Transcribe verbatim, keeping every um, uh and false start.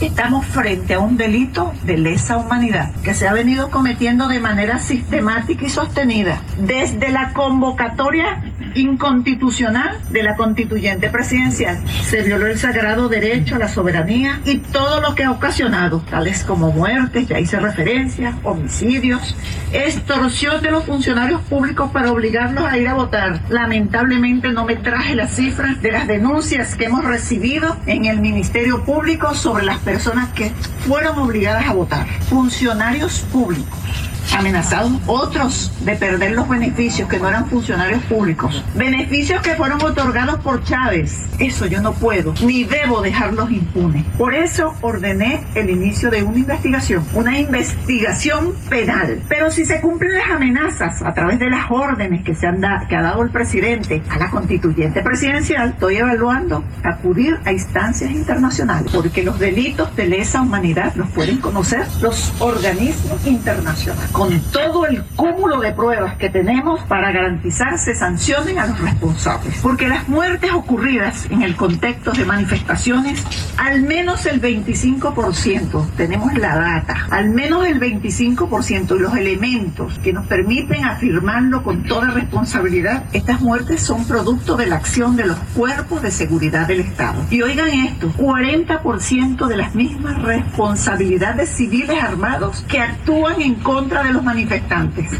Estamos frente a un delito de lesa humanidad que se ha venido cometiendo de manera sistemática y sostenida desde la convocatoria inconstitucional de la constituyente presidencial. Se violó el sagrado derecho a la soberanía y todo lo que ha ocasionado, tales como muertes, ya hice referencia, homicidios, extorsión de los funcionarios públicos para obligarlos a ir a votar. Lamentablemente no me traje las cifras de las denuncias que hemos recibido en el Ministerio Público sobre las personas que fueron obligadas a votar. Funcionarios públicos amenazados, otros de perder los beneficios que no eran funcionarios públicos, beneficios que fueron otorgados por Chávez. Eso yo no puedo ni debo dejarlos impunes. Por eso ordené el inicio de una investigación, una investigación penal. Pero si se cumplen las amenazas a través de las órdenes que se han da, que ha dado el presidente a la constituyente presidencial, estoy evaluando acudir a instancias internacionales, porque los delitos de lesa humanidad los pueden conocer los organismos internacionales, con todo el cúmulo de pruebas que tenemos para garantizar se sancionen a los responsables. Porque las muertes ocurridas en el contexto de manifestaciones, al menos el veinticinco por ciento, tenemos la data, al menos el veinticinco por ciento y los elementos que nos permiten afirmarlo con toda responsabilidad, estas muertes son producto de la acción de los cuerpos de seguridad del Estado. Y oigan esto, cuarenta por ciento de las mismas responsabilidades civiles armados que actúan en contra de los manifestantes.